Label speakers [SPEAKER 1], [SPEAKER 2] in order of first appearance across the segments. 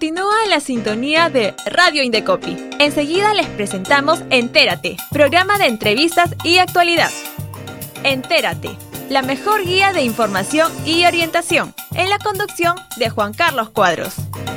[SPEAKER 1] Continúa en la sintonía de Radio Indecopi. Enseguida les presentamos Entérate, programa de entrevistas y actualidad. Entérate, la mejor guía de información y orientación, en la conducción de Juan Carlos Cuadros.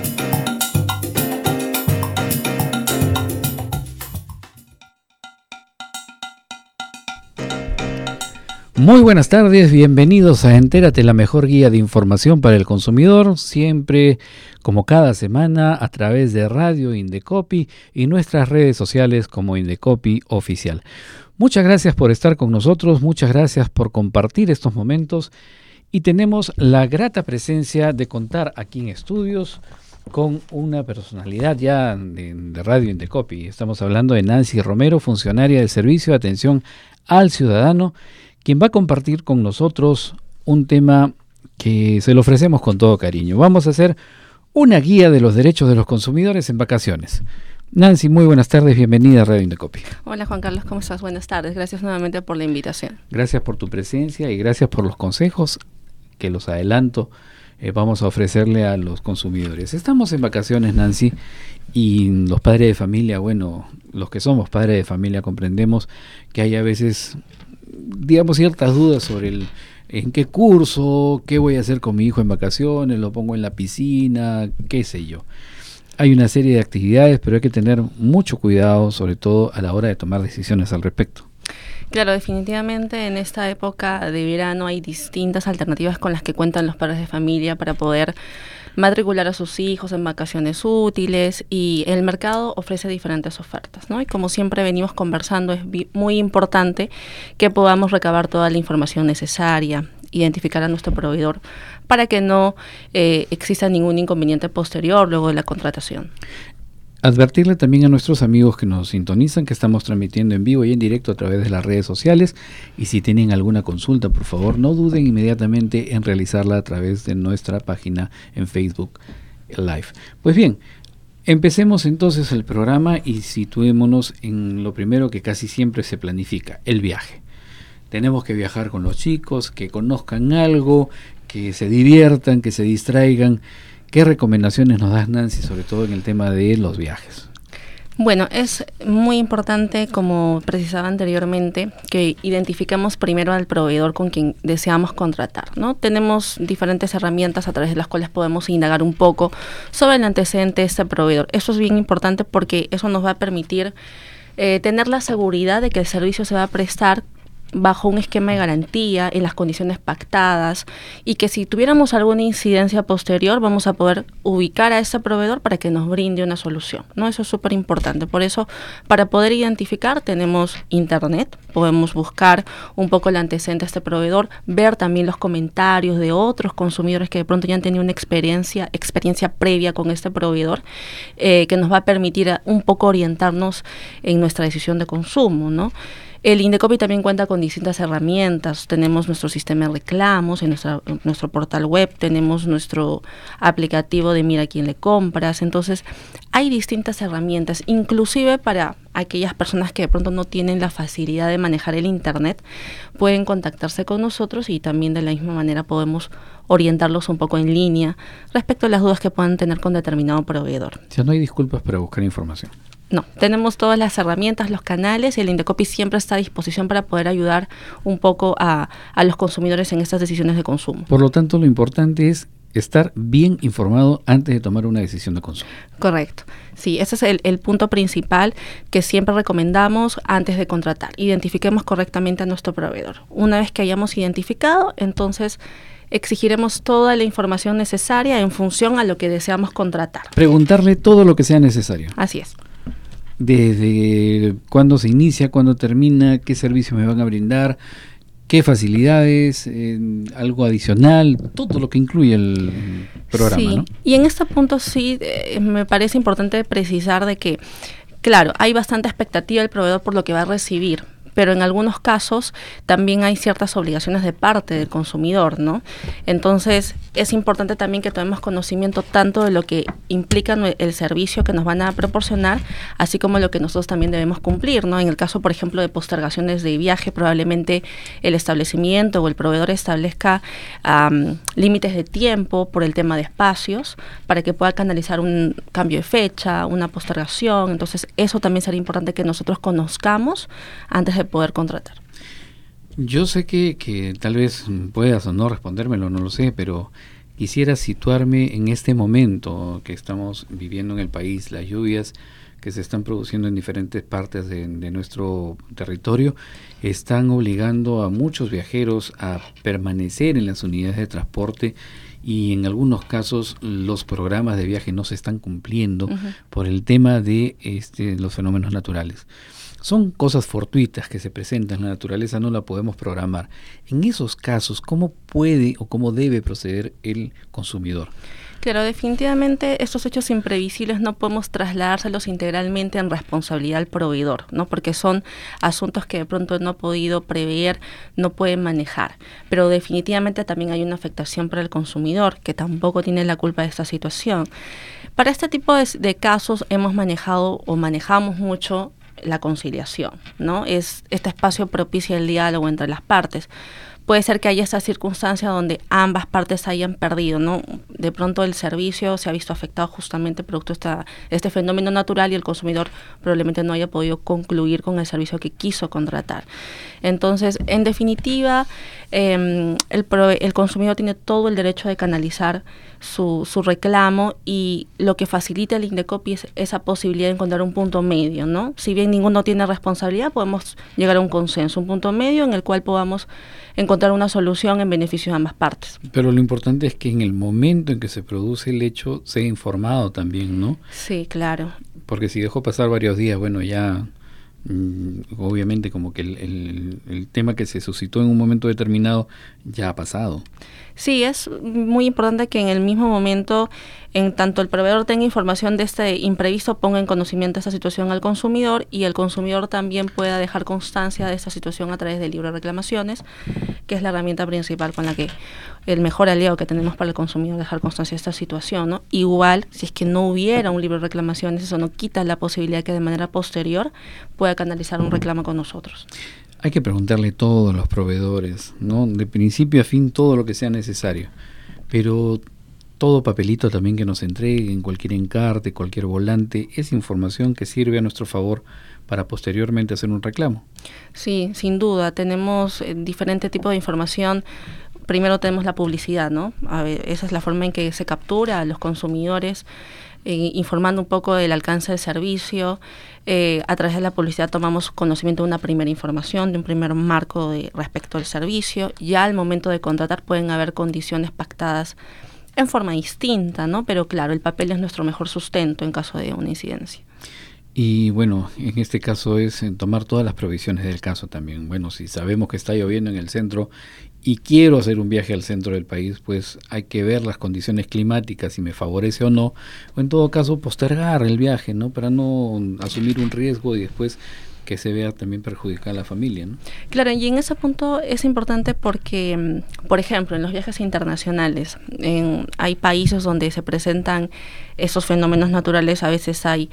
[SPEAKER 2] Muy buenas tardes, bienvenidos a Entérate, la mejor guía de información para el consumidor, siempre como cada semana a través de Radio Indecopi y nuestras redes sociales como Indecopi Oficial. Muchas gracias por estar con nosotros, muchas gracias por compartir estos momentos y tenemos la grata presencia de contar aquí en estudios con una personalidad ya de Radio Indecopi. Estamos hablando de Nancy Romero, funcionaria del Servicio de Atención al Ciudadano, quien va a compartir con nosotros un tema que se lo ofrecemos con todo cariño. Vamos a hacer una guía de los derechos de los consumidores en vacaciones. Nancy, muy buenas tardes, bienvenida a Radio Indecopi.
[SPEAKER 3] Hola Juan Carlos, ¿cómo estás? Buenas tardes, gracias nuevamente por la invitación.
[SPEAKER 2] Gracias por tu presencia y gracias por los consejos que los adelanto vamos a ofrecerle a los consumidores. Estamos en vacaciones, Nancy, y los padres de familia, bueno, los que somos padres de familia comprendemos que hay a veces, digamos, ciertas dudas sobre en qué curso, qué voy a hacer con mi hijo en vacaciones, lo pongo en la piscina, qué sé yo. Hay una serie de actividades, pero hay que tener mucho cuidado, sobre todo a la hora de tomar decisiones al respecto.
[SPEAKER 3] Claro, definitivamente en esta época de verano hay distintas alternativas con las que cuentan los padres de familia para poder matricular a sus hijos en vacaciones útiles, y el mercado ofrece diferentes ofertas, ¿no? Y como siempre venimos conversando, es muy importante que podamos recabar toda la información necesaria, identificar a nuestro proveedor para que no exista ningún inconveniente posterior luego de la contratación.
[SPEAKER 2] Advertirle también a nuestros amigos que nos sintonizan que estamos transmitiendo en vivo y en directo a través de las redes sociales, y si tienen alguna consulta, por favor, no duden inmediatamente en realizarla a través de nuestra página en Facebook Live. Pues bien, empecemos entonces el programa y situémonos en lo primero que casi siempre se planifica, el viaje. Tenemos que viajar con los chicos, que conozcan algo, que se diviertan, que se distraigan. ¿Qué recomendaciones nos das, Nancy, sobre todo en el tema de los viajes?
[SPEAKER 3] Bueno, es muy importante, como precisaba anteriormente, que identifiquemos primero al proveedor con quien deseamos contratar, ¿no? Tenemos diferentes herramientas a través de las cuales podemos indagar un poco sobre el antecedente de este proveedor. Eso es bien importante porque eso nos va a permitir tener la seguridad de que el servicio se va a prestar bajo un esquema de garantía, en las condiciones pactadas, y que si tuviéramos alguna incidencia posterior vamos a poder ubicar a ese proveedor para que nos brinde una solución, ¿no? Eso es súper importante. Por eso, para poder identificar, tenemos internet, podemos buscar un poco el antecedente de este proveedor, ver también los comentarios de otros consumidores que de pronto ya han tenido una experiencia previa con este proveedor, que nos va a permitir un poco orientarnos en nuestra decisión de consumo, ¿no? El Indecopi también cuenta con distintas herramientas. Tenemos nuestro sistema de reclamos en nuestro portal web, tenemos nuestro aplicativo de Mira a quién le compras. Entonces, hay distintas herramientas, inclusive para aquellas personas que de pronto no tienen la facilidad de manejar el internet, pueden contactarse con nosotros y también de la misma manera podemos orientarlos un poco en línea respecto a las dudas que puedan tener con determinado proveedor.
[SPEAKER 2] O sea, no hay disculpas para buscar información.
[SPEAKER 3] No, tenemos todas las herramientas, los canales, y el Indecopi siempre está a disposición para poder ayudar un poco a los consumidores en estas decisiones de consumo.
[SPEAKER 2] Por lo tanto, lo importante es estar bien informado antes de tomar una decisión de consumo.
[SPEAKER 3] Correcto. Sí, ese es el punto principal que siempre recomendamos antes de contratar. Identifiquemos correctamente a nuestro proveedor. Una vez que hayamos identificado, entonces exigiremos toda la información necesaria en función a lo que deseamos contratar.
[SPEAKER 2] Preguntarle todo lo que sea necesario.
[SPEAKER 3] Así es.
[SPEAKER 2] Desde cuándo se inicia, cuándo termina, qué servicios me van a brindar, qué facilidades, algo adicional, todo lo que incluye el programa,
[SPEAKER 3] sí,
[SPEAKER 2] ¿no?
[SPEAKER 3] Y en este punto sí me parece importante precisar de que, claro, hay bastante expectativa del proveedor por lo que va a recibir, pero en algunos casos también hay ciertas obligaciones de parte del consumidor, ¿no? Entonces, es importante también que tomemos conocimiento tanto de lo que implica el servicio que nos van a proporcionar, así como lo que nosotros también debemos cumplir, ¿no? En el caso, por ejemplo, de postergaciones de viaje, probablemente el establecimiento o el proveedor establezca límites de tiempo por el tema de espacios para que pueda canalizar un cambio de fecha, una postergación. Entonces, eso también sería importante que nosotros conozcamos antes de poder contratar.
[SPEAKER 2] Yo sé que tal vez puedas o no respondérmelo, no lo sé, pero quisiera situarme en este momento que estamos viviendo en el país, las lluvias que se están produciendo en diferentes partes de nuestro territorio, están obligando a muchos viajeros a permanecer en las unidades de transporte, y en algunos casos los programas de viaje no se están cumpliendo por el tema de los fenómenos naturales. Son cosas fortuitas que se presentan, la naturaleza no la podemos programar. En esos casos, ¿cómo puede o cómo debe proceder el consumidor?
[SPEAKER 3] Claro, definitivamente estos hechos imprevisibles no podemos trasladárselos integralmente en responsabilidad al proveedor, ¿no? Porque son asuntos que de pronto no ha podido prever, no puede manejar. Pero definitivamente también hay una afectación para el consumidor, que tampoco tiene la culpa de esta situación. Para este tipo de casos hemos manejado o manejamos mucho la conciliación, ¿no? Este espacio propicia el diálogo entre las partes. Puede ser que haya esa circunstancia donde ambas partes hayan perdido, ¿no? De pronto el servicio se ha visto afectado justamente producto de este fenómeno natural y el consumidor probablemente no haya podido concluir con el servicio que quiso contratar. Entonces, en definitiva, el consumidor tiene todo el derecho de canalizar su reclamo, y lo que facilita el Indecopi es esa posibilidad de encontrar un punto medio, ¿no? Si bien ninguno tiene responsabilidad, podemos llegar a un consenso, un punto medio en el cual podamos encontrar una solución en beneficio de ambas partes.
[SPEAKER 2] Pero lo importante es que en el momento en que se produce el hecho sea informado también, ¿no?
[SPEAKER 3] Sí, claro.
[SPEAKER 2] Porque si dejó pasar varios días, bueno, ya obviamente como que el tema que se suscitó en un momento determinado ya ha pasado.
[SPEAKER 3] Sí, es muy importante que en el mismo momento, en tanto el proveedor tenga información de este imprevisto, ponga en conocimiento esta situación al consumidor, y el consumidor también pueda dejar constancia de esta situación a través del libro de reclamaciones, que es la herramienta principal con la que el mejor aliado que tenemos para el consumidor, dejar constancia de esta situación, ¿no? Igual, si es que no hubiera un libro de reclamaciones, eso no quita la posibilidad que de manera posterior pueda canalizar un reclamo con nosotros.
[SPEAKER 2] Hay que preguntarle todo a los proveedores, ¿no? De principio a fin todo lo que sea necesario, pero todo papelito también que nos entreguen, cualquier encarte, cualquier volante, es información que sirve a nuestro favor para posteriormente hacer un reclamo.
[SPEAKER 3] Sí, sin duda, tenemos diferente tipo de información. Primero tenemos la publicidad, ¿no? Esa es la forma en que se captura a los consumidores, informando un poco del alcance del servicio. A través de la publicidad tomamos conocimiento de una primera información, de un primer marco respecto al servicio. Ya al momento de contratar pueden haber condiciones pactadas en forma distinta, ¿no? Pero claro, el papel es nuestro mejor sustento en caso de una incidencia.
[SPEAKER 2] Y bueno, en este caso es tomar todas las provisiones del caso también. Bueno, si sabemos que está lloviendo en el centro y quiero hacer un viaje al centro del país, pues hay que ver las condiciones climáticas, si me favorece o no, o en todo caso postergar el viaje, ¿no? Para no asumir un riesgo y después que se vea también perjudicada la familia, ¿no?
[SPEAKER 3] Claro, y en ese punto es importante porque, por ejemplo, en los viajes internacionales, hay países donde se presentan esos fenómenos naturales, a veces hay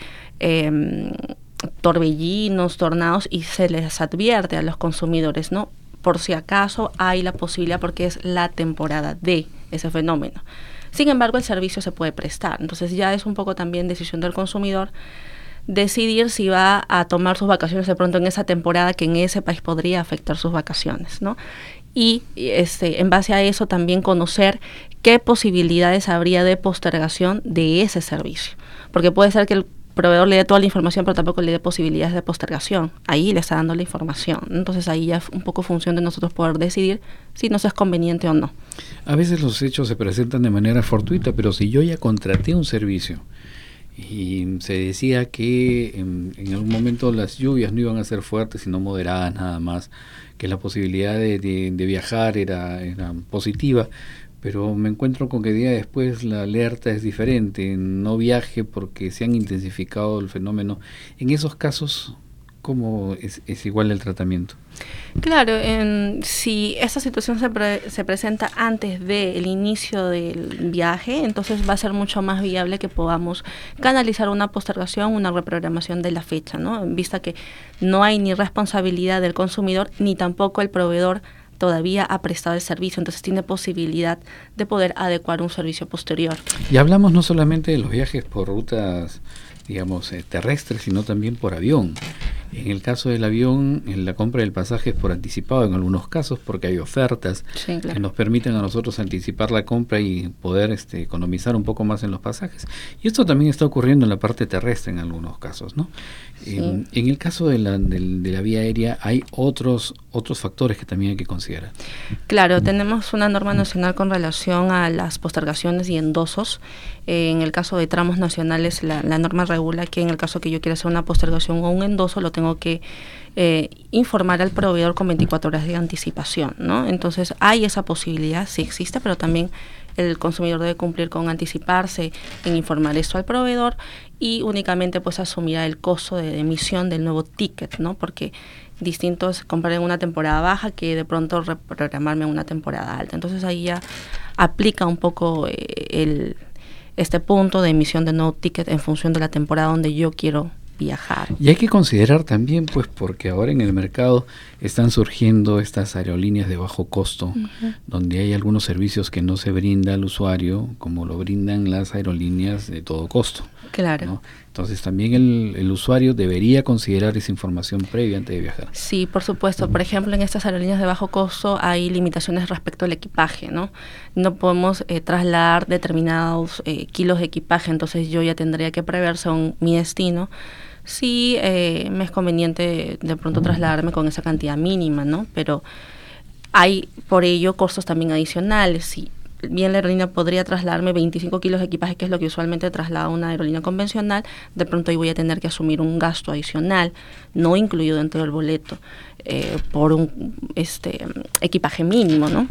[SPEAKER 3] torbellinos, tornados, y se les advierte a los consumidores, ¿no? Por si acaso hay la posibilidad, porque es la temporada de ese fenómeno. Sin embargo, el servicio se puede prestar, entonces ya es un poco también decisión del consumidor decidir si va a tomar sus vacaciones de pronto en esa temporada que en ese país podría afectar sus vacaciones, ¿no? Y en base a eso también conocer qué posibilidades habría de postergación de ese servicio, porque puede ser que el proveedor le dé toda la información pero tampoco le dé posibilidades de postergación. Ahí le está dando la información, entonces ahí ya es un poco función de nosotros poder decidir si nos es conveniente o no.
[SPEAKER 2] A veces los hechos se presentan de manera fortuita, pero si yo ya contraté un servicio y se decía que en algún momento las lluvias no iban a ser fuertes sino moderadas nada más, que la posibilidad de viajar era positiva, pero me encuentro con que día después la alerta es diferente, no viaje porque se han intensificado el fenómeno. En esos casos, ¿Cómo es igual el tratamiento?
[SPEAKER 3] Claro, si esta situación se presenta antes del inicio del viaje, entonces va a ser mucho más viable que podamos canalizar una postergación, una reprogramación de la fecha, ¿no? En vista que no hay ni responsabilidad del consumidor, ni tampoco el proveedor todavía ha prestado el servicio, entonces tiene posibilidad de poder adecuar un servicio posterior.
[SPEAKER 2] Y hablamos no solamente de los viajes por rutas, digamos, terrestres, sino también por avión. En el caso del avión, en la compra del pasaje es por anticipado en algunos casos, porque hay ofertas que nos permiten a nosotros anticipar la compra y poder economizar un poco más en los pasajes. Y esto también está ocurriendo en la parte terrestre en algunos casos, ¿no? Sí. En el caso de la vía aérea hay otros factores que también hay que considerar.
[SPEAKER 3] Claro, tenemos una norma nacional con relación a las postergaciones y endosos. En el caso de tramos nacionales, la norma regula que en el caso que yo quiera hacer una postergación o un endoso, lo tengo que informar al proveedor con 24 horas de anticipación, ¿no? Entonces hay esa posibilidad, sí existe, pero también el consumidor debe cumplir con anticiparse en informar esto al proveedor y únicamente pues asumirá el costo de emisión del nuevo ticket, ¿no? Porque distinto es comprar en una temporada baja que de pronto reprogramarme en una temporada alta. Entonces ahí ya aplica un poco este punto de emisión de nuevo ticket en función de la temporada donde yo quiero viajar.
[SPEAKER 2] Y hay que considerar también, pues, porque ahora en el mercado están surgiendo estas aerolíneas de bajo costo, donde hay algunos servicios que no se brinda al usuario como lo brindan las aerolíneas de todo costo.
[SPEAKER 3] Claro.
[SPEAKER 2] ¿No? Entonces también el usuario debería considerar esa información previa antes de viajar.
[SPEAKER 3] Sí, por supuesto. Por ejemplo, en estas aerolíneas de bajo costo hay limitaciones respecto al equipaje, ¿no? No podemos trasladar determinados kilos de equipaje, entonces yo ya tendría que prever según mi destino si me es conveniente de pronto trasladarme con esa cantidad mínima, ¿no? Pero hay por ello costos también adicionales. Si bien la aerolínea podría trasladarme 25 kilos de equipaje, que es lo que usualmente traslada una aerolínea convencional, de pronto ahí voy a tener que asumir un gasto adicional, no incluido dentro del boleto, por un equipaje mínimo, ¿no?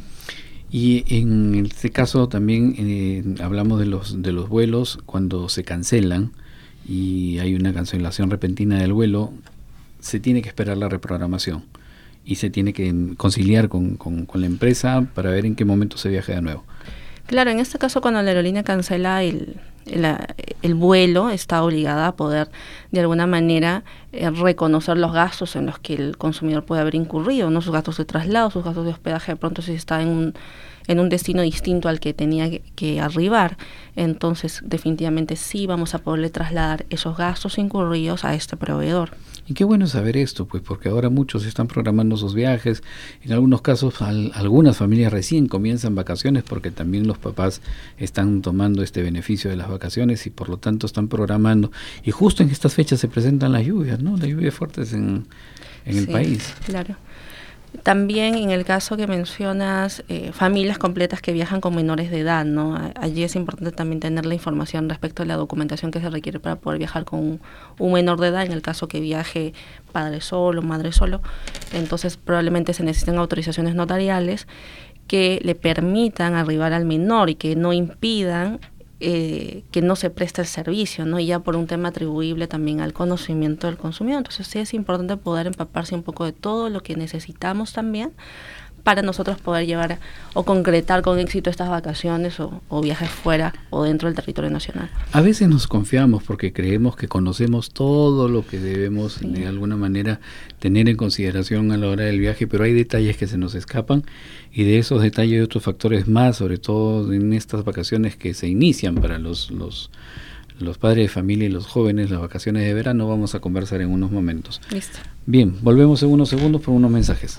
[SPEAKER 2] Y en este caso también hablamos de los vuelos cuando se cancelan y hay una cancelación repentina del vuelo, se tiene que esperar la reprogramación y se tiene que conciliar con la empresa para ver en qué momento se viaja de nuevo.
[SPEAKER 3] Claro, en este caso cuando la aerolínea cancela el vuelo, está obligada a poder de alguna manera reconocer los gastos en los que el consumidor puede haber incurrido, ¿no? Sus gastos de traslado, sus gastos de hospedaje, de pronto si está en un destino distinto al que tenía que arribar, entonces definitivamente sí vamos a poderle trasladar esos gastos incurridos a este proveedor.
[SPEAKER 2] Y qué bueno saber esto, pues, porque ahora muchos están programando sus viajes. En algunos casos, algunas familias recién comienzan vacaciones porque también los papás están tomando este beneficio de las vacaciones y por lo tanto están programando. Y justo en estas fechas se presentan las lluvias, ¿no? Las lluvias fuertes en el país.
[SPEAKER 3] Claro. También en el caso que mencionas, familias completas que viajan con menores de edad, ¿no? Allí es importante también tener la información respecto a la documentación que se requiere para poder viajar con un menor de edad, en el caso que viaje padre solo, madre solo. Entonces probablemente se necesiten autorizaciones notariales que le permitan arribar al menor y que no impidan que no se preste el servicio, ¿no? Y ya por un tema atribuible también al conocimiento del consumidor. Entonces sí es importante poder empaparse un poco de todo lo que necesitamos también para nosotros poder llevar o concretar con éxito estas vacaciones o viajes fuera o dentro del territorio nacional.
[SPEAKER 2] A veces nos confiamos porque creemos que conocemos todo lo que debemos de alguna manera tener en consideración a la hora del viaje, pero hay detalles que se nos escapan y de esos detalles y otros factores más, sobre todo en estas vacaciones que se inician para los padres de familia y los jóvenes, las vacaciones de verano, vamos a conversar en unos momentos.
[SPEAKER 3] Listo.
[SPEAKER 2] Bien, volvemos en unos segundos por unos mensajes.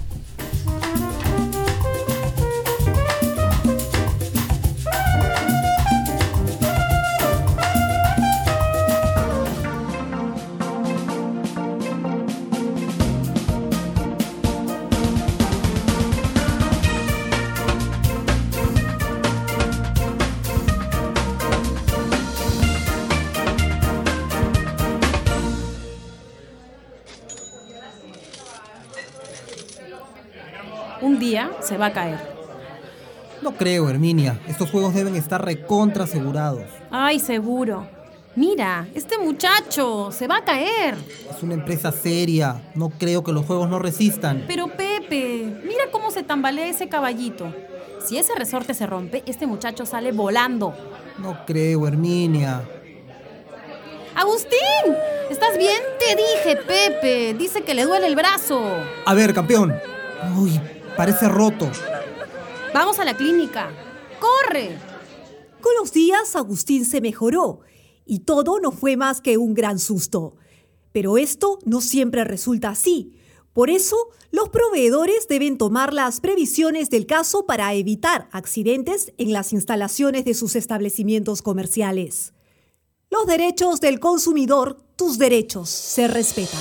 [SPEAKER 4] Un día se va a caer.
[SPEAKER 5] No creo, Herminia. Estos juegos deben estar recontra asegurados.
[SPEAKER 4] Ay, seguro. Mira, este muchacho se va a caer.
[SPEAKER 5] Es una empresa seria. No creo que los juegos no resistan.
[SPEAKER 4] Pero Pepe, mira cómo se tambalea ese caballito. Si ese resorte se rompe, este muchacho sale volando.
[SPEAKER 5] No creo, Herminia.
[SPEAKER 4] ¡Agustín! ¿Estás bien? Te dije, Pepe. Dice que le duele el brazo.
[SPEAKER 5] A ver, campeón. Uy, parece roto.
[SPEAKER 4] Vamos a la clínica. ¡Corre!
[SPEAKER 6] Con los días, Agustín se mejoró y todo no fue más que un gran susto. Pero esto no siempre resulta así. Por eso, los proveedores deben tomar las previsiones del caso para evitar accidentes en las instalaciones de sus establecimientos comerciales. Los derechos del consumidor, tus derechos, se respetan.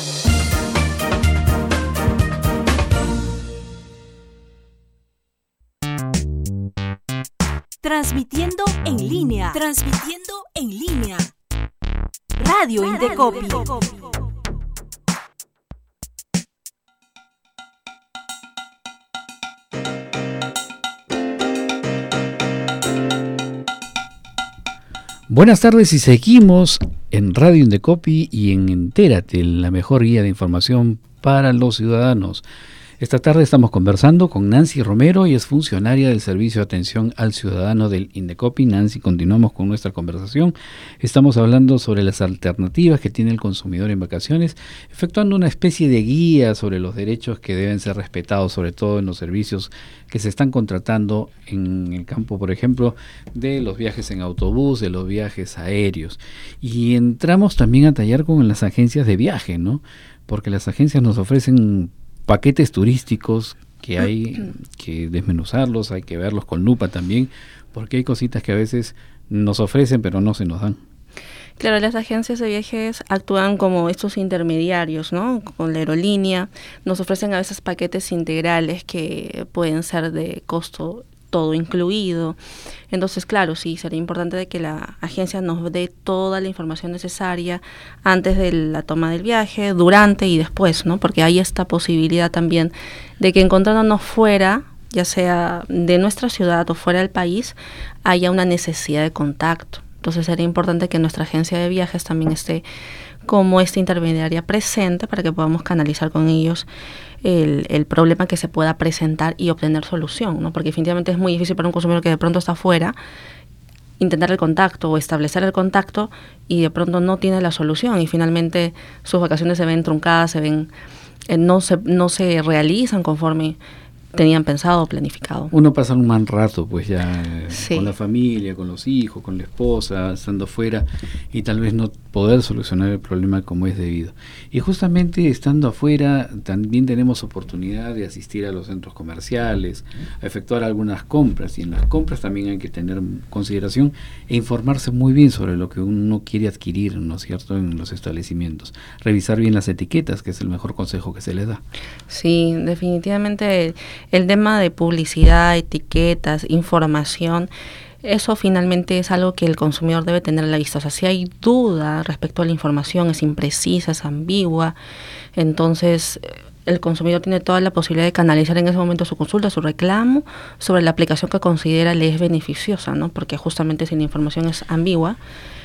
[SPEAKER 7] Transmitiendo en línea. Radio Indecopi.
[SPEAKER 2] Buenas tardes y seguimos en Radio Indecopi y en Entérate, la mejor guía de información para los ciudadanos. Esta tarde estamos conversando con Nancy Romero y es funcionaria del Servicio de Atención al Ciudadano del Indecopi. Nancy, continuamos con nuestra conversación. Estamos hablando sobre las alternativas que tiene el consumidor en vacaciones, efectuando una especie de guía sobre los derechos que deben ser respetados, sobre todo en los servicios que se están contratando en el campo, por ejemplo, de los viajes en autobús, de los viajes aéreos. Y entramos también a tallar con las agencias de viaje, ¿no? Porque las agencias nos ofrecen paquetes turísticos que hay que desmenuzarlos, hay que verlos con lupa también, porque hay cositas que a veces nos ofrecen pero no se nos dan.
[SPEAKER 3] Claro, las agencias de viajes actúan como estos intermediarios, ¿no? Con la aerolínea, nos ofrecen a veces paquetes integrales que pueden ser de costo todo incluido. Entonces, claro, sí, sería importante de que la agencia nos dé toda la información necesaria antes de la toma del viaje, durante y después, ¿no? Porque hay esta posibilidad también de que encontrándonos fuera, ya sea de nuestra ciudad o fuera del país, haya una necesidad de contacto. Entonces sería importante que nuestra agencia de viajes también esté como esta intermediaria presente para que podamos canalizar con ellos el problema que se pueda presentar y obtener solución, ¿no? Porque definitivamente es muy difícil para un consumidor que de pronto está afuera intentar el contacto o establecer el contacto y de pronto no tiene la solución y finalmente sus vacaciones se ven truncadas, no se realizan conforme tenían pensado o planificado.
[SPEAKER 2] Uno pasa un mal rato pues ya
[SPEAKER 3] Sí.
[SPEAKER 2] con la familia, con los hijos, con la esposa, estando fuera y tal vez no poder solucionar el problema como es debido. Y justamente estando afuera también tenemos oportunidad de asistir a los centros comerciales, a efectuar algunas compras y en las compras también hay que tener consideración e informarse muy bien sobre lo que uno quiere adquirir, ¿no es cierto?, en los establecimientos. Revisar bien las etiquetas, que es el mejor consejo que se les da.
[SPEAKER 3] Sí, definitivamente el tema de publicidad, etiquetas, información, eso finalmente es algo que el consumidor debe tener a la vista. O sea, si hay duda respecto a la información, es imprecisa, es ambigua, entonces el consumidor tiene toda la posibilidad de canalizar en ese momento su consulta, su reclamo sobre la aplicación que considera le es beneficiosa, ¿no? Porque justamente si la información es ambigua,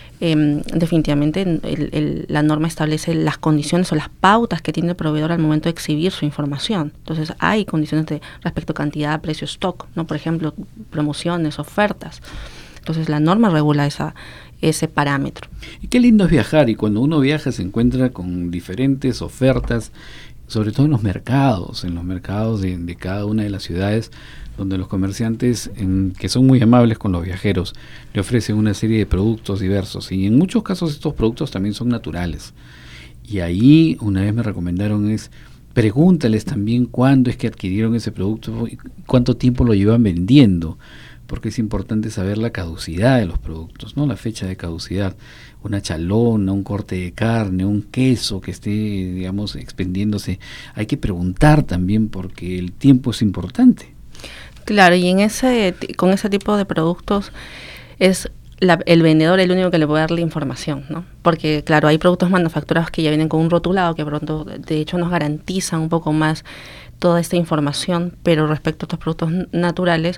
[SPEAKER 3] definitivamente la norma establece las condiciones o las pautas que tiene el proveedor al momento de exhibir su información. Entonces hay condiciones respecto a cantidad, precio, stock, ¿no? Por ejemplo, promociones, ofertas. Entonces la norma regula ese parámetro.
[SPEAKER 2] Y qué lindo es viajar, y cuando uno viaja se encuentra con diferentes ofertas, sobre todo en los mercados de cada una de las ciudades, donde los comerciantes, que son muy amables con los viajeros, le ofrecen una serie de productos diversos, y en muchos casos estos productos también son naturales. Y ahí una vez me recomendaron pregúntales también cuándo es que adquirieron ese producto y cuánto tiempo lo llevan vendiendo, porque es importante saber la caducidad de los productos, ¿no? La fecha de caducidad. Una chalona, un corte de carne, un queso que esté, digamos, expendiéndose. Hay que preguntar también porque el tiempo es importante.
[SPEAKER 3] Claro, y con ese tipo de productos es el vendedor el único que le puede dar la información, ¿no? Porque, claro, hay productos manufacturados que ya vienen con un rotulado que pronto, de hecho, nos garantizan un poco más toda esta información, pero respecto a estos productos naturales,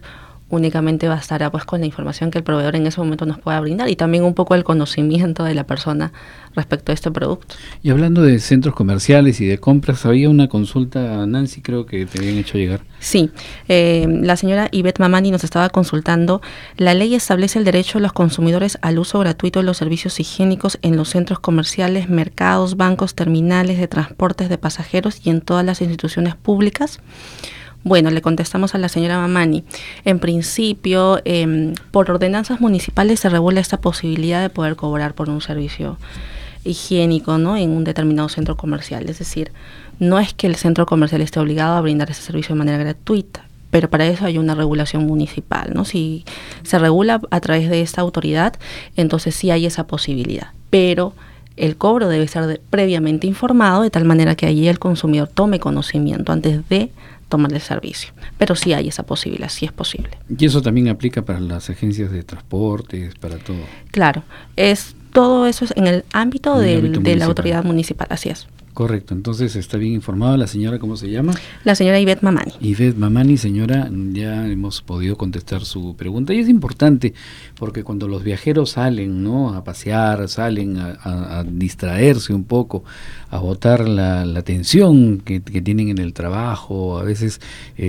[SPEAKER 3] únicamente bastará pues con la información que el proveedor en ese momento nos pueda brindar y también un poco el conocimiento de la persona respecto a este producto.
[SPEAKER 2] Y hablando de centros comerciales y de compras, había una consulta, Nancy, creo que te habían hecho llegar.
[SPEAKER 3] Sí, la señora Ivette Mamani nos estaba consultando. La ley establece el derecho de los consumidores al uso gratuito de los servicios higiénicos en los centros comerciales, mercados, bancos, terminales de transportes de pasajeros y en todas las instituciones públicas. Bueno, le contestamos a la señora Mamani. En principio, por ordenanzas municipales se regula esta posibilidad de poder cobrar por un servicio higiénico, ¿no?, en un determinado centro comercial. Es decir, no es que el centro comercial esté obligado a brindar ese servicio de manera gratuita, pero para eso hay una regulación municipal, ¿no? Si se regula a través de esta autoridad, entonces sí hay esa posibilidad, pero el cobro debe ser previamente informado de tal manera que allí el consumidor tome conocimiento antes de tomar el servicio. Pero sí hay esa posibilidad, sí es posible.
[SPEAKER 2] Y eso también aplica para las agencias de transportes, para todo.
[SPEAKER 3] Claro, todo eso es en el ámbito de la autoridad municipal, así es.
[SPEAKER 2] Correcto, entonces está bien informada la señora, ¿cómo se llama?
[SPEAKER 3] La señora Ivette Mamani.
[SPEAKER 2] Ivette Mamani, señora, ya hemos podido contestar su pregunta y es importante porque cuando los viajeros salen, ¿no?, a pasear, salen a distraerse un poco, a botar la tensión que tienen en el trabajo, a veces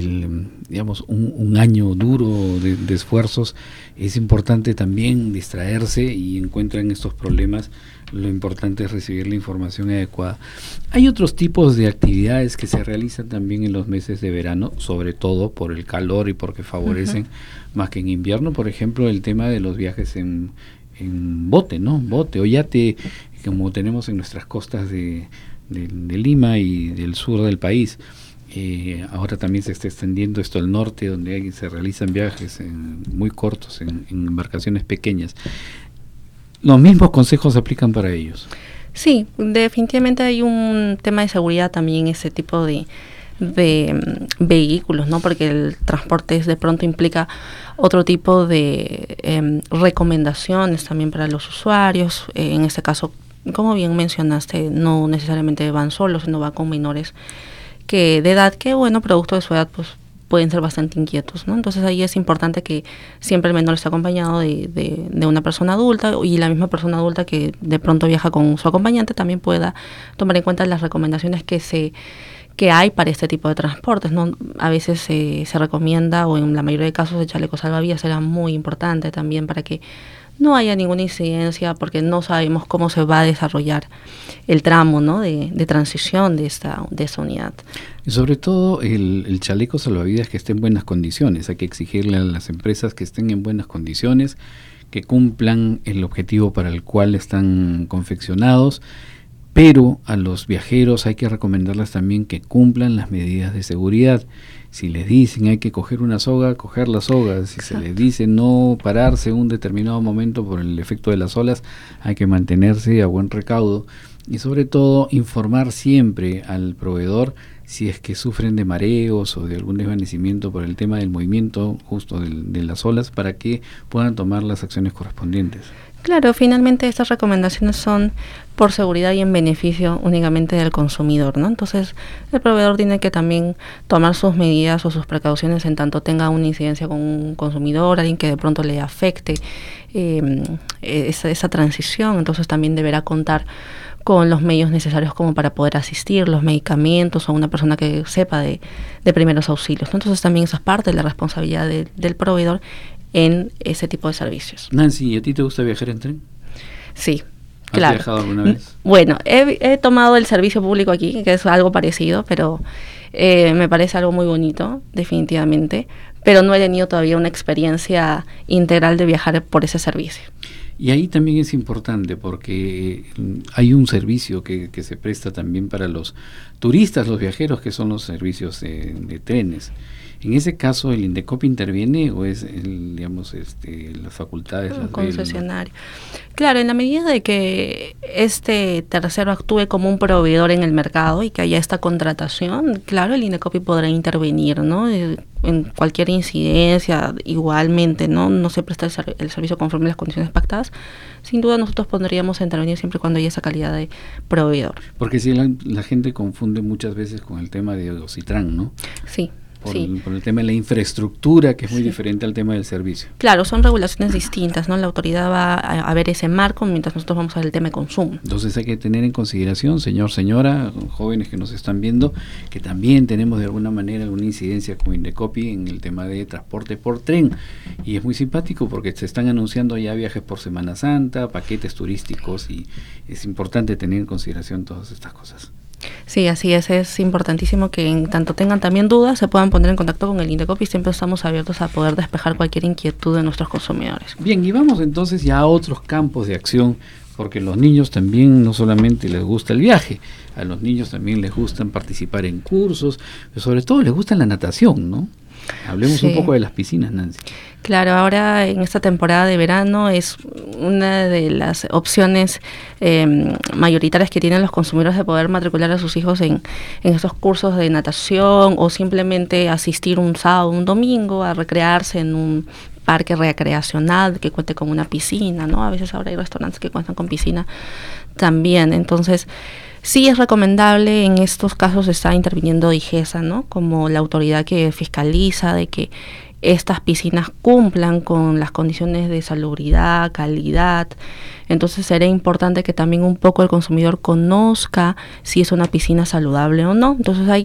[SPEAKER 2] un año duro de esfuerzos, es importante también distraerse y encuentran estos problemas. Lo importante es recibir la información adecuada. Hay otros tipos de actividades que se realizan también en los meses de verano, sobre todo por el calor y porque favorecen más que en invierno. Por ejemplo, el tema de los viajes en bote, ¿no? Bote o yate, como tenemos en nuestras costas de Lima y del sur del país. Ahora también se está extendiendo esto al norte, donde se realizan viajes muy cortos en embarcaciones pequeñas. ¿Los mismos consejos se aplican para ellos?
[SPEAKER 3] Sí, definitivamente hay un tema de seguridad también en ese tipo de vehículos, ¿no? Porque el transporte de pronto implica otro tipo de recomendaciones también para los usuarios. En este caso, como bien mencionaste, no necesariamente van solos, sino van con menores de edad que, bueno, producto de su edad, pues pueden ser bastante inquietos, ¿no? Entonces ahí es importante que siempre el menor esté acompañado de una persona adulta y la misma persona adulta que de pronto viaja con su acompañante también pueda tomar en cuenta las recomendaciones que hay para este tipo de transportes, ¿no? A veces se recomienda, o en la mayoría de casos, el chaleco salvavidas será muy importante también para que no haya ninguna incidencia, porque no sabemos cómo se va a desarrollar el tramo, ¿no?, de transición de esta unidad.
[SPEAKER 2] Y sobre todo el chaleco salvavidas que esté en buenas condiciones. Hay que exigirle a las empresas que estén en buenas condiciones, que cumplan el objetivo para el cual están confeccionados, pero a los viajeros hay que recomendarles también que cumplan las medidas de seguridad. Si les dicen hay que coger una soga, coger la soga. Si se les dice no pararse en un determinado momento por el efecto de las olas, hay que mantenerse a buen recaudo y sobre todo informar siempre al proveedor si es que sufren de mareos o de algún desvanecimiento por el tema del movimiento justo de las olas, para que puedan tomar las acciones correspondientes.
[SPEAKER 3] Claro, finalmente estas recomendaciones son por seguridad y en beneficio únicamente del consumidor, ¿no? Entonces el proveedor tiene que también tomar sus medidas o sus precauciones en tanto tenga una incidencia con un consumidor, alguien que de pronto le afecte esa transición. Entonces también deberá contar con los medios necesarios como para poder asistir, los medicamentos o una persona que sepa de primeros auxilios, ¿no? Entonces también esa es parte de la responsabilidad del proveedor en ese tipo de servicios.
[SPEAKER 2] Nancy, ¿y a ti te gusta viajar en tren?
[SPEAKER 3] Sí,
[SPEAKER 2] ¿Has
[SPEAKER 3] claro.
[SPEAKER 2] viajado alguna vez?
[SPEAKER 3] Bueno, he tomado el servicio público aquí, que es algo parecido, pero me parece algo muy bonito, definitivamente, pero no he tenido todavía una experiencia integral de viajar por ese servicio.
[SPEAKER 2] Y ahí también es importante porque hay un servicio que se presta también para los turistas, los viajeros, que son los servicios de trenes. En ese caso, ¿el Indecopi interviene o es, las facultades?
[SPEAKER 3] Un concesionario. Claro, en la medida de que este tercero actúe como un proveedor en el mercado y que haya esta contratación, claro, el Indecopi podrá intervenir, ¿no? En cualquier incidencia, igualmente, no se presta el servicio conforme a las condiciones pactadas. Sin duda nosotros podríamos intervenir siempre y cuando haya esa calidad de proveedor.
[SPEAKER 2] Porque si la gente confunde muchas veces con el tema de Ocitran, ¿no?
[SPEAKER 3] Sí.
[SPEAKER 2] por el tema de la infraestructura, que es muy diferente al tema del servicio.
[SPEAKER 3] Claro, son regulaciones distintas, ¿no? La autoridad va a ver ese marco mientras nosotros vamos a ver el tema de consumo.
[SPEAKER 2] Entonces hay que tener en consideración, señor, señora, jóvenes que nos están viendo, que también tenemos de alguna manera alguna incidencia con Indecopi en el tema de transporte por tren. Y es muy simpático porque se están anunciando ya viajes por Semana Santa, paquetes turísticos, y es importante tener en consideración todas estas cosas.
[SPEAKER 3] Sí, así es importantísimo que en tanto tengan también dudas, se puedan poner en contacto con el Indecopi. Siempre estamos abiertos a poder despejar cualquier inquietud de nuestros consumidores.
[SPEAKER 2] Bien, y vamos entonces ya a otros campos de acción, porque los niños también no solamente les gusta el viaje, a los niños también les gusta participar en cursos, pero sobre todo les gusta la natación, ¿no? Hablemos un poco de las piscinas, Nancy.
[SPEAKER 3] Claro, ahora en esta temporada de verano es una de las opciones mayoritarias que tienen los consumidores de poder matricular a sus hijos en estos cursos de natación, o simplemente asistir un sábado, un domingo a recrearse en un parque recreacional que cuente con una piscina, ¿no? A veces ahora hay restaurantes que cuentan con piscina también. Entonces, sí es recomendable, en estos casos está interviniendo DIGESA, ¿no? Como la autoridad que fiscaliza de que estas piscinas cumplan con las condiciones de salubridad, calidad. Entonces será importante que también un poco el consumidor conozca si es una piscina saludable o no. Entonces hay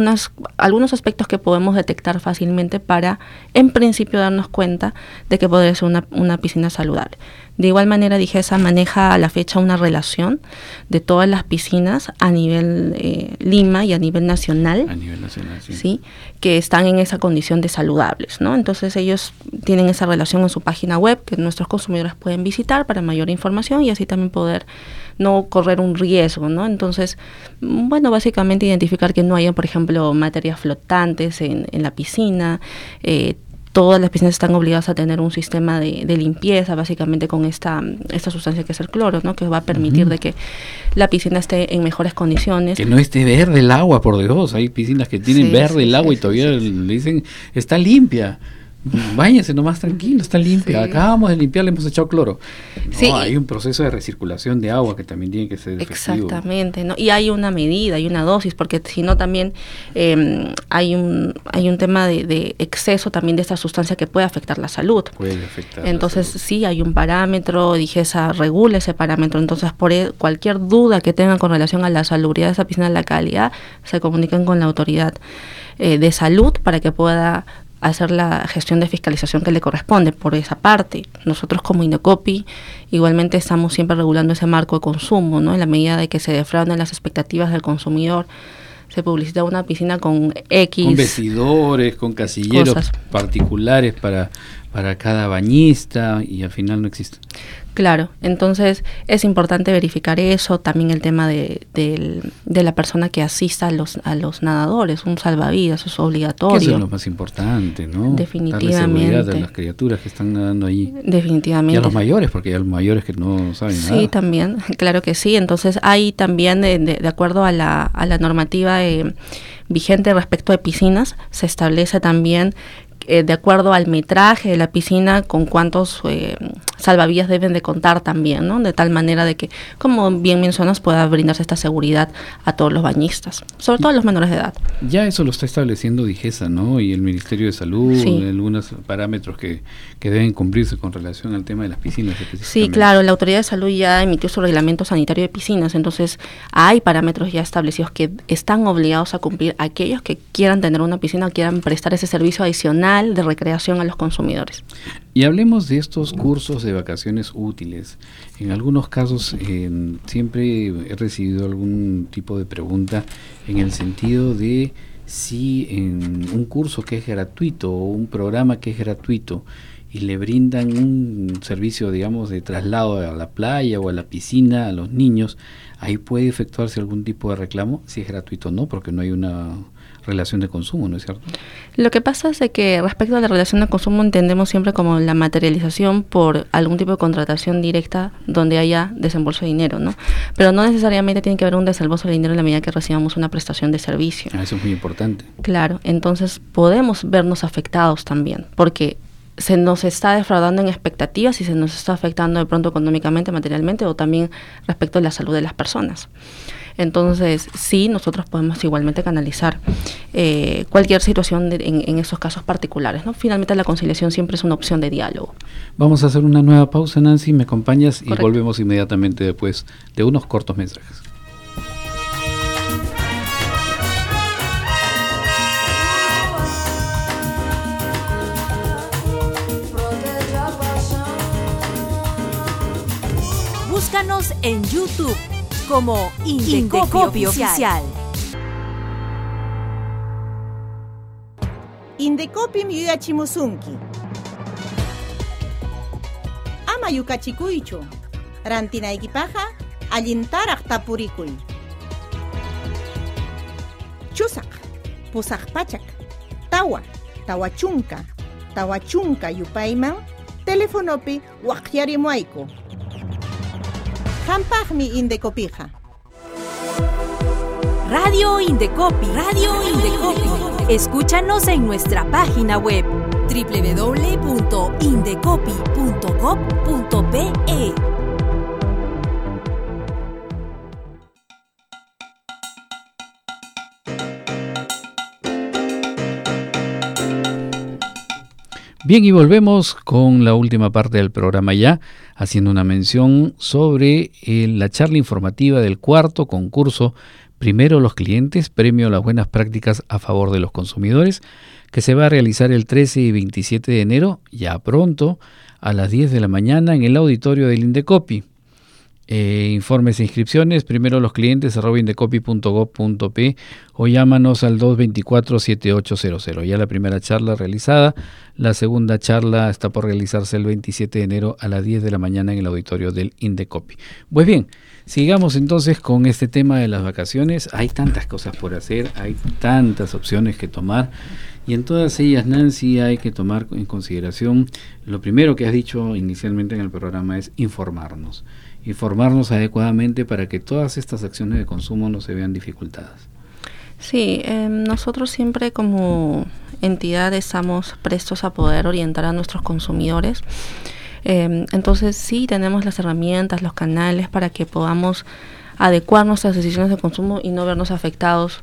[SPEAKER 3] algunos aspectos que podemos detectar fácilmente para, en principio, darnos cuenta de que podría ser una piscina saludable. De igual manera, DIGESA maneja a la fecha una relación de todas las piscinas a nivel Lima y a nivel nacional.
[SPEAKER 2] A nivel nacional, sí.
[SPEAKER 3] ¿Sí? Que están en esa condición de saludables, ¿no? Entonces ellos tienen esa relación en su página web que nuestros consumidores pueden visitar para mayor información y así también poder no correr un riesgo, ¿no? Entonces, bueno, básicamente identificar que no haya, por ejemplo, materias flotantes en la piscina. Todas las piscinas están obligadas a tener un sistema de limpieza, básicamente con esta sustancia que es el cloro, ¿no? Que va a permitir de que la piscina esté en mejores condiciones.
[SPEAKER 2] Que no esté verde el agua, por Dios. Hay piscinas que tienen verde el agua y todavía le dicen, está limpia. Báñese nomás tranquilo, está limpia. Sí. Acabamos de limpiar, le hemos echado cloro. No, sí. Hay un proceso de recirculación de agua que también tiene que ser efectivo.
[SPEAKER 3] Exactamente, ¿no? Y hay una medida, hay una dosis, porque si no también hay un tema de exceso también de esta sustancia que puede afectar la salud.
[SPEAKER 2] Puede afectar.
[SPEAKER 3] Entonces sí, hay un parámetro, DIGESA regula ese parámetro. Entonces por cualquier duda que tengan con relación a la salubridad de esa piscina, la calidad, se comunican con la autoridad de salud para que pueda hacer la gestión de fiscalización que le corresponde. Por esa parte, nosotros como Indecopi igualmente estamos siempre regulando ese marco de consumo, ¿no? En la medida de que se defraudan las expectativas del consumidor, se publicita una piscina con X...
[SPEAKER 2] Con vestidores, con casilleros particulares para cada bañista, y al final no existe.
[SPEAKER 3] Claro, entonces es importante verificar eso, también el tema de la persona que asista a los nadadores, un salvavidas, eso es obligatorio.
[SPEAKER 2] Que eso es lo más importante, ¿no?
[SPEAKER 3] Definitivamente.
[SPEAKER 2] Darle seguridad a las criaturas que están nadando allí.
[SPEAKER 3] Definitivamente.
[SPEAKER 2] Y a los mayores, porque hay los mayores que no saben nada.
[SPEAKER 3] Sí, también, claro que sí. Entonces hay también, de acuerdo a la normativa vigente respecto de piscinas, se establece también de acuerdo al metraje de la piscina, con cuántos salvavidas deben de contar también, ¿no? De tal manera de que, como bien mencionas, pueda brindarse esta seguridad a todos los bañistas, sobre todo a los menores de edad.
[SPEAKER 2] Ya eso lo está estableciendo DIGESA, ¿no? Y el Ministerio de Salud, sí. Algunos parámetros que deben cumplirse con relación al tema de las piscinas.
[SPEAKER 3] Sí, claro, la Autoridad de Salud ya emitió su reglamento sanitario de piscinas, entonces hay parámetros ya establecidos que están obligados a cumplir aquellos que quieran tener una piscina o quieran prestar ese servicio adicional de recreación a los consumidores.
[SPEAKER 2] Y hablemos de estos cursos de vacaciones útiles. En algunos casos siempre he recibido algún tipo de pregunta en el sentido de si en un curso que es gratuito o un programa que es gratuito y le brindan un servicio, digamos, de traslado a la playa o a la piscina a los niños, ahí puede efectuarse algún tipo de reclamo, si es gratuito o no, porque no hay una relación de consumo, ¿no es cierto?
[SPEAKER 3] Lo que pasa es de que respecto a la relación de consumo entendemos siempre como la materialización por algún tipo de contratación directa donde haya desembolso de dinero, ¿no? Pero no necesariamente tiene que haber un desembolso de dinero en la medida que recibamos una prestación de servicio.
[SPEAKER 2] Eso es muy importante.
[SPEAKER 3] Claro, entonces podemos vernos afectados también, porque se nos está defraudando en expectativas y se nos está afectando de pronto económicamente, materialmente, o también respecto a la salud de las personas. Entonces, sí, nosotros podemos igualmente canalizar cualquier situación en esos casos particulares, ¿no? Finalmente la conciliación siempre es una opción de diálogo.
[SPEAKER 2] Vamos a hacer una nueva pausa, Nancy, me acompañas.
[SPEAKER 3] Correcto.
[SPEAKER 2] Y volvemos inmediatamente después de unos cortos mensajes.
[SPEAKER 7] Búscanos en YouTube como Indecopi Oficial.
[SPEAKER 8] Indecopi yuyachimosunki. Ama yukachikuychu. Rantinaykipaqa allintaraq tapurikuy. Chusaq, pusaq pachak, tawachunka yupayman, telefonopi waqyarimuayku. Qampaqmi Indecopiqa.
[SPEAKER 7] Radio Indecopi. Escúchanos en nuestra página web www.indecopi.gov.pe.
[SPEAKER 2] Bien, y volvemos con la última parte del programa ya, haciendo una mención sobre la charla informativa del cuarto concurso Primero los clientes, premio a las buenas prácticas a favor de los consumidores, que se va a realizar el 13 y 27 de enero, ya pronto, a las 10 de la mañana en el auditorio del Indecopi. Informes e inscripciones, primero los clientes @indecopi.gov.pe o llámanos al 224-7800. Ya la primera charla realizada, la segunda charla está por realizarse el 27 de enero a las 10 de la mañana en el auditorio del Indecopi. Pues bien, sigamos entonces con este tema de las vacaciones. Hay tantas cosas por hacer, hay tantas opciones que tomar y en todas ellas, Nancy, hay que tomar en consideración lo primero que has dicho inicialmente en el programa es informarnos adecuadamente para que todas estas acciones de consumo no se vean dificultadas.
[SPEAKER 3] Sí, nosotros siempre como entidad estamos prestos a poder orientar a nuestros consumidores. Entonces sí tenemos las herramientas, los canales para que podamos adecuar nuestras decisiones de consumo y no vernos afectados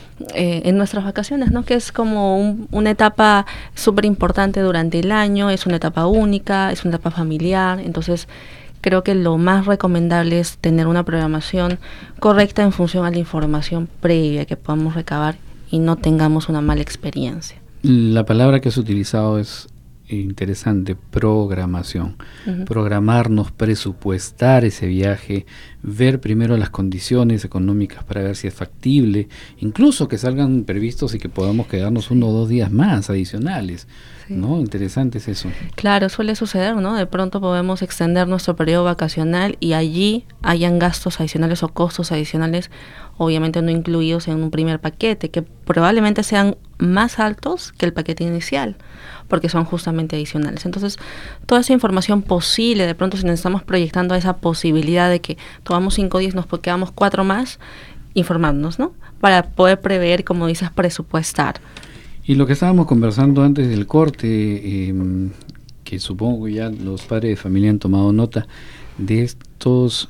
[SPEAKER 3] en nuestras vacaciones, ¿no? Que es como una etapa súper importante durante el año, es una etapa única, es una etapa familiar, entonces creo que lo más recomendable es tener una programación correcta en función a la información previa que podamos recabar y no tengamos una mala experiencia.
[SPEAKER 2] La palabra que has utilizado es interesante, programación. Uh-huh. Programarnos, presupuestar ese viaje, ver primero las condiciones económicas para ver si es factible, incluso que salgan previstos y que podamos quedarnos 1 o 2 días más adicionales. Sí. ¿No? Interesante es eso.
[SPEAKER 3] Claro, suele suceder, ¿no? De pronto podemos extender nuestro periodo vacacional y allí hayan gastos adicionales o costos adicionales, obviamente no incluidos en un primer paquete, que probablemente sean más altos que el paquete inicial, porque son justamente adicionales. Entonces, toda esa información posible, de pronto si nos estamos proyectando a esa posibilidad de que tomamos 5 días, nos quedamos 4 más, informarnos, ¿no? Para poder prever, como dices, presupuestar.
[SPEAKER 2] Y lo que estábamos conversando antes del corte, que supongo que ya los padres de familia han tomado nota de estos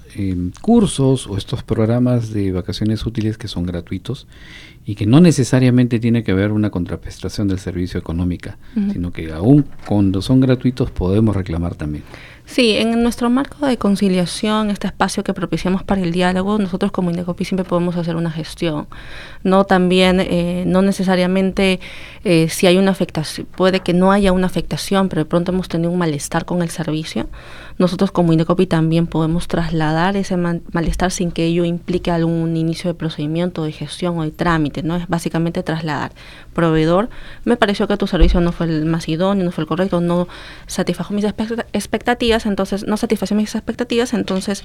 [SPEAKER 2] cursos o estos programas de vacaciones útiles que son gratuitos y que no necesariamente tiene que haber una contraprestación del servicio económica, uh-huh, sino que aún cuando son gratuitos podemos reclamar también.
[SPEAKER 3] Sí, en nuestro marco de conciliación, este espacio que propiciamos para el diálogo, nosotros como Indecopi siempre podemos hacer una gestión, ¿no? También, no necesariamente si hay una afectación, puede que no haya una afectación, pero de pronto hemos tenido un malestar con el servicio. Nosotros como Indecopi también podemos trasladar ese malestar sin que ello implique algún inicio de procedimiento, de gestión o de trámite, ¿no? Es básicamente trasladar. Proveedor, me pareció que tu servicio no fue el más idóneo, no fue el correcto, no satisfajo mis expectativas, entonces no satisface mis expectativas, entonces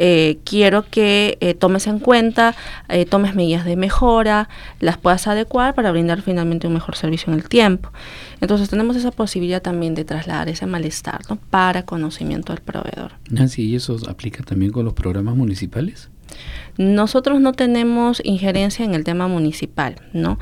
[SPEAKER 3] quiero que tomes en cuenta, tomes medidas de mejora, las puedas adecuar para brindar finalmente un mejor servicio en el tiempo. Entonces tenemos esa posibilidad también de trasladar ese malestar, ¿no? Para conocimiento del proveedor.
[SPEAKER 2] Nancy, ¿y eso aplica también con los programas municipales?
[SPEAKER 3] Nosotros no tenemos injerencia en el tema municipal, ¿no?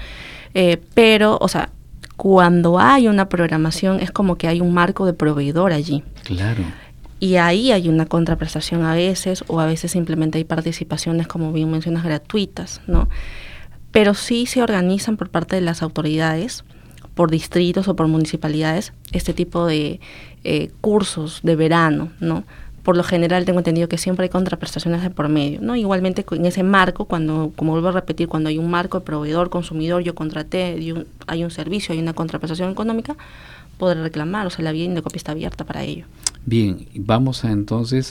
[SPEAKER 3] Pero, o sea, cuando hay una programación es como que hay un marco de proveedor allí.
[SPEAKER 2] Claro.
[SPEAKER 3] Y ahí hay una contraprestación a veces, o a veces simplemente hay participaciones, como bien mencionas, gratuitas, ¿no? Pero sí se organizan por parte de las autoridades, por distritos o por municipalidades, este tipo de cursos de verano, ¿no? Por lo general tengo entendido que siempre hay contraprestaciones de por medio, ¿no? Igualmente en ese marco, como vuelvo a repetir, cuando hay un marco de proveedor, consumidor, yo contraté, hay un servicio, hay una contraprestación económica, poder reclamar, o sea, la vía Indecopi está abierta para ello.
[SPEAKER 2] Bien, vamos entonces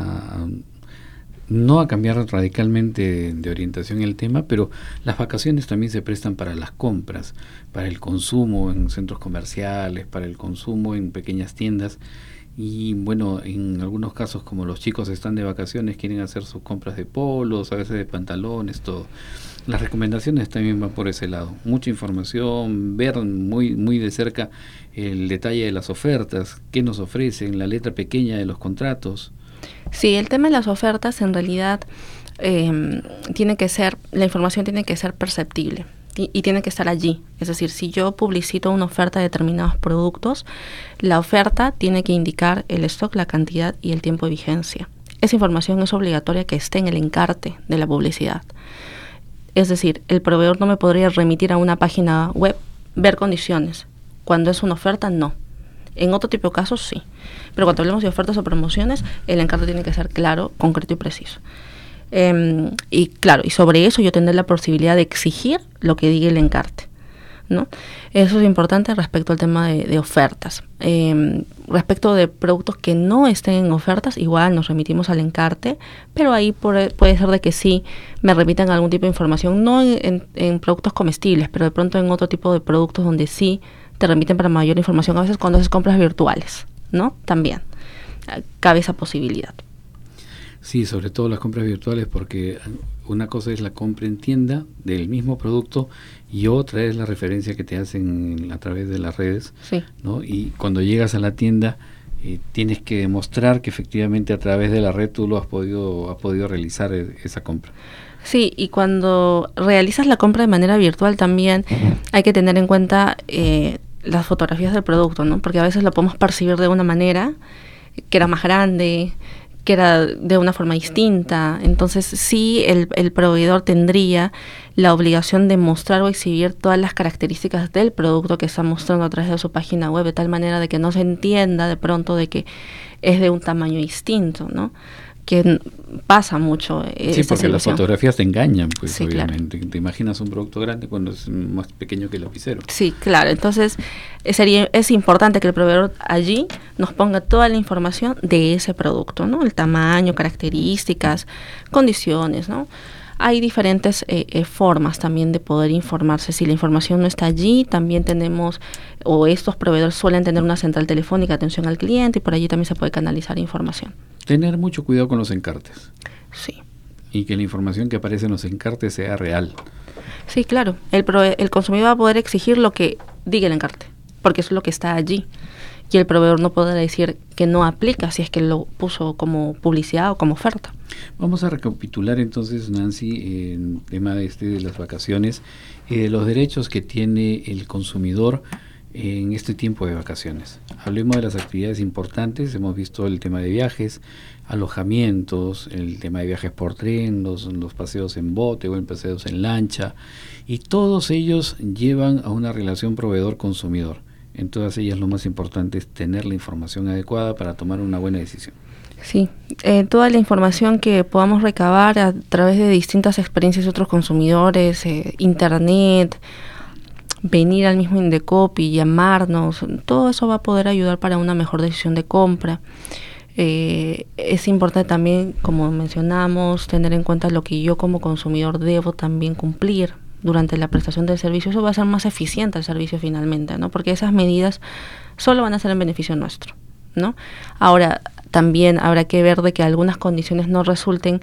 [SPEAKER 2] no a cambiar radicalmente de orientación el tema, pero las vacaciones también se prestan para las compras, para el consumo en centros comerciales, para el consumo en pequeñas tiendas. Y bueno, en algunos casos, como los chicos están de vacaciones, quieren hacer sus compras de polos, a veces de pantalones, todo. Las recomendaciones también van por ese lado. Mucha información, ver muy de cerca el detalle de las ofertas, qué nos ofrecen, la letra pequeña de los contratos.
[SPEAKER 3] Sí, el tema de las ofertas en realidad la información tiene que ser perceptible. Y tiene que estar allí. Es decir, si yo publicito una oferta de determinados productos, la oferta tiene que indicar el stock, la cantidad y el tiempo de vigencia. Esa información es obligatoria que esté en el encarte de la publicidad. Es decir, el proveedor no me podría remitir a una página web, ver condiciones. Cuando es una oferta, no. En otro tipo de casos, sí. Pero cuando hablamos de ofertas o promociones, el encarte tiene que ser claro, concreto y preciso. Y claro, y sobre eso yo tendré la posibilidad de exigir lo que diga el encarte, ¿no? Eso es importante respecto al tema de ofertas. Respecto de productos que no estén en ofertas, igual nos remitimos al encarte, pero ahí puede ser de que sí me remitan algún tipo de información, no en productos comestibles, pero de pronto en otro tipo de productos donde sí te remiten para mayor información, a veces cuando haces compras virtuales, ¿no? También cabe esa posibilidad.
[SPEAKER 2] Sí, sobre todo las compras virtuales, porque una cosa es la compra en tienda del mismo producto y otra es la referencia que te hacen a través de las redes,
[SPEAKER 3] sí,
[SPEAKER 2] ¿no? Y cuando llegas a la tienda tienes que demostrar que efectivamente a través de la red tú lo has podido realizar esa compra.
[SPEAKER 3] Sí, y cuando realizas la compra de manera virtual también hay que tener en cuenta las fotografías del producto, ¿no? Porque a veces lo podemos percibir de una manera que era más grande, que era de una forma distinta. Entonces sí, el proveedor tendría la obligación de mostrar o exhibir todas las características del producto que está mostrando a través de su página web, de tal manera de que no se entienda de pronto de que es de un tamaño distinto, ¿no? Que pasa mucho.
[SPEAKER 2] Sí, porque las fotografías te engañan, pues,
[SPEAKER 3] sí,
[SPEAKER 2] obviamente.
[SPEAKER 3] Claro.
[SPEAKER 2] Te imaginas un producto grande cuando es más pequeño que el lapicero.
[SPEAKER 3] Sí, claro. Entonces es importante que el proveedor allí nos ponga toda la información de ese producto, ¿no? El tamaño, características, condiciones, ¿no? Hay diferentes formas también de poder informarse. Si la información no está allí, también tenemos, o estos proveedores suelen tener una central telefónica de atención al cliente y por allí también se puede canalizar información.
[SPEAKER 2] Tener mucho cuidado con los encartes.
[SPEAKER 3] Sí.
[SPEAKER 2] Y que la información que aparece en los encartes sea real.
[SPEAKER 3] Sí, claro. El consumidor va a poder exigir lo que diga el encarte, porque eso es lo que está allí. Y el proveedor no podrá decir que no aplica si es que lo puso como publicidad o como oferta.
[SPEAKER 2] Vamos a recapitular entonces, Nancy, el tema de las vacaciones, los derechos que tiene el consumidor en este tiempo de vacaciones. Hablemos de las actividades importantes. Hemos visto el tema de viajes, alojamientos, el tema de viajes por tren, los paseos en bote o en paseos en lancha, y todos ellos llevan a una relación proveedor-consumidor. En todas ellas lo más importante es tener la información adecuada para tomar una buena decisión.
[SPEAKER 3] Sí, toda la información que podamos recabar a través de distintas experiencias de otros consumidores, internet, venir al mismo Indecopi, llamarnos, todo eso va a poder ayudar para una mejor decisión de compra. Es importante también, como mencionamos, tener en cuenta lo que yo como consumidor debo también cumplir durante la prestación del servicio. Eso va a ser más eficiente el servicio finalmente, ¿no? Porque esas medidas solo van a ser en beneficio nuestro, ¿no? Ahora, también habrá que ver de que algunas condiciones no resulten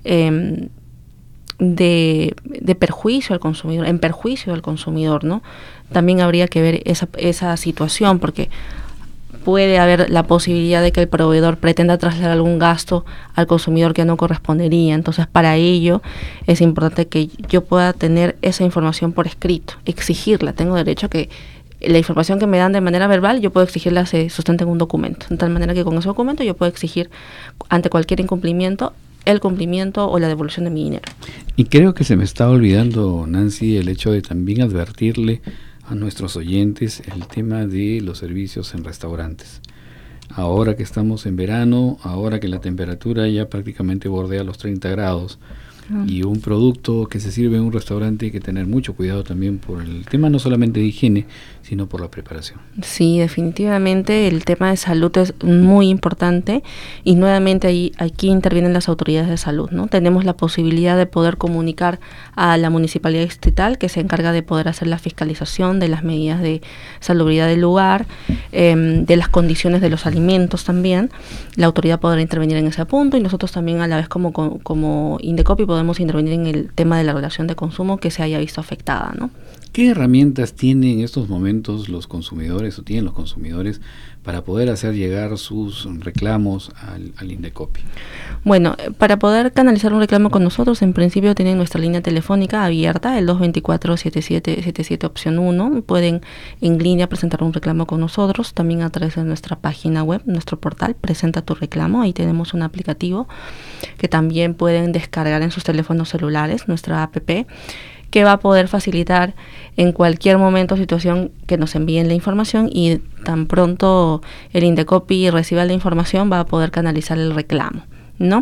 [SPEAKER 3] de perjuicio al consumidor, en perjuicio del consumidor, ¿no? También habría que ver esa situación, porque puede haber la posibilidad de que el proveedor pretenda trasladar algún gasto al consumidor que no correspondería. Entonces, para ello es importante que yo pueda tener esa información por escrito, exigirla. Tengo derecho a que la información que me dan de manera verbal, yo puedo exigirla se sustenta en un documento, de tal manera que con ese documento yo puedo exigir ante cualquier incumplimiento el cumplimiento o la devolución de mi dinero.
[SPEAKER 2] Y creo que se me está olvidando, Nancy, el hecho de también advertirle a nuestros oyentes el tema de los servicios en restaurantes. Ahora que estamos en verano, ahora que la temperatura ya prácticamente bordea los 30 grados, y un producto que se sirve en un restaurante hay que tener mucho cuidado también por el tema no solamente de higiene, sino por la preparación.
[SPEAKER 3] Sí, definitivamente el tema de salud es muy importante y nuevamente aquí intervienen las autoridades de salud, ¿no? Tenemos la posibilidad de poder comunicar a la municipalidad distrital, que se encarga de poder hacer la fiscalización de las medidas de salubridad del lugar, de las condiciones de los alimentos también. La autoridad podrá intervenir en ese punto y nosotros también a la vez como Indecopi podemos intervenir en el tema de la relación de consumo que se haya visto afectada, ¿no?
[SPEAKER 2] ¿Qué herramientas tienen en estos momentos los consumidores o tienen los consumidores para poder hacer llegar sus reclamos al Indecopi?
[SPEAKER 3] Bueno, para poder canalizar un reclamo con nosotros, en principio tienen nuestra línea telefónica abierta, el 224-7777 opción 1. Pueden en línea presentar un reclamo con nosotros, también a través de nuestra página web, nuestro portal, presenta tu reclamo. Ahí tenemos un aplicativo que también pueden descargar en sus teléfonos celulares, nuestra app, que va a poder facilitar en cualquier momento o situación que nos envíen la información y tan pronto el Indecopi reciba la información va a poder canalizar el reclamo, ¿no?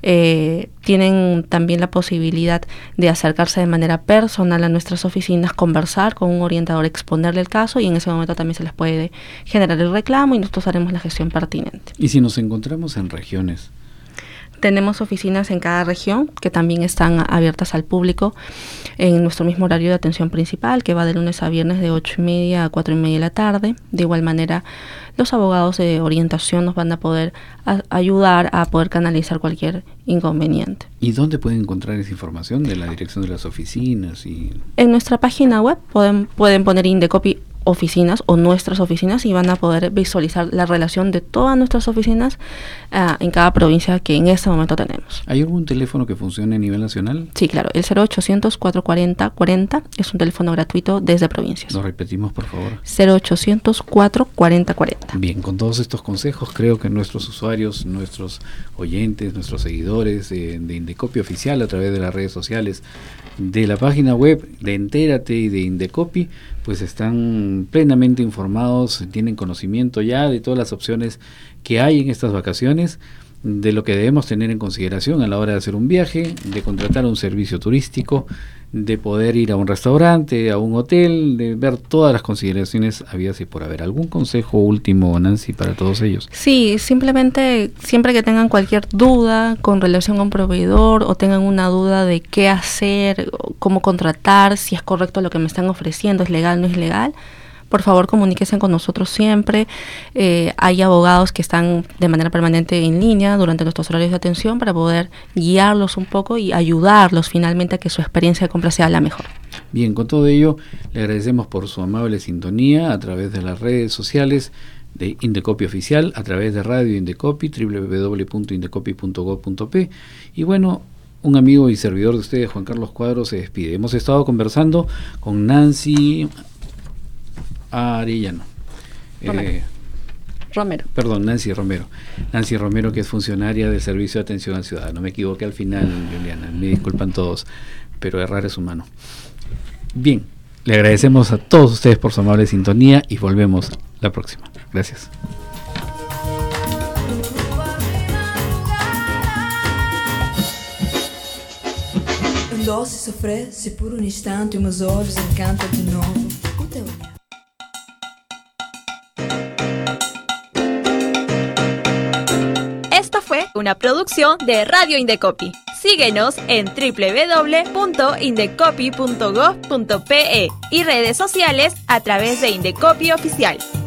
[SPEAKER 3] Tienen también la posibilidad de acercarse de manera personal a nuestras oficinas, conversar con un orientador, exponerle el caso y en ese momento también se les puede generar el reclamo y nosotros haremos la gestión pertinente.
[SPEAKER 2] Y si nos encontramos en regiones,
[SPEAKER 3] tenemos oficinas en cada región que también están abiertas al público en nuestro mismo horario de atención principal, que va de lunes a viernes de 8:30 a 4:30 de la tarde. De igual manera, los abogados de orientación nos van a poder ayudar a poder canalizar cualquier inconveniente.
[SPEAKER 2] ¿Y dónde pueden encontrar esa información de la dirección de las oficinas?
[SPEAKER 3] En nuestra página web pueden poner Indecopi oficinas o nuestras oficinas y van a poder visualizar la relación de todas nuestras oficinas en cada provincia que en este momento tenemos.
[SPEAKER 2] ¿Hay algún teléfono que funcione a nivel nacional?
[SPEAKER 3] Sí, claro, el 0800-440-40 es un teléfono gratuito desde provincias.
[SPEAKER 2] ¿Lo repetimos, por favor?
[SPEAKER 3] 0800-440-40.
[SPEAKER 2] Bien, con todos estos consejos creo que nuestros usuarios, nuestros oyentes, nuestros seguidores de Indecopi Oficial a través de las redes sociales, de la página web de Entérate y de Indecopi, pues están plenamente informados, tienen conocimiento ya de todas las opciones que hay en estas vacaciones, de lo que debemos tener en consideración a la hora de hacer un viaje, de contratar un servicio turístico, de poder ir a un restaurante, a un hotel, de ver todas las consideraciones habidas y por haber. ¿Algún consejo último, Nancy, para todos ellos?
[SPEAKER 3] Sí, simplemente siempre que tengan cualquier duda con relación a un proveedor o tengan una duda de qué hacer, cómo contratar, si es correcto lo que me están ofreciendo, es legal, no es legal, por favor comuníquense con nosotros siempre. Hay abogados que están de manera permanente en línea durante nuestros horarios de atención para poder guiarlos un poco y ayudarlos finalmente a que su experiencia de compra sea la mejor.
[SPEAKER 2] Bien, con todo ello le agradecemos por su amable sintonía a través de las redes sociales de Indecopi Oficial, a través de Radio Indecopi, www.indecopi.gov.p. Y bueno, un amigo y servidor de ustedes, Juan Carlos Cuadro, se despide. Hemos estado conversando con Nancy Arellano. Nancy Romero. Nancy Romero, que es funcionaria del Servicio de Atención al Ciudadano. Me equivoqué al final, Juliana, me disculpan todos, pero errar es humano. Bien, le agradecemos a todos ustedes por su amable sintonía y volvemos la próxima. Gracias.
[SPEAKER 9] Doce sofrece por un instante, meus olhos encanta de novo o teu olhar.
[SPEAKER 1] Esta fue una producción de Radio Indecopi. Síguenos en www.indecopi.gov.pe y redes sociales a través de Indecopi Oficial.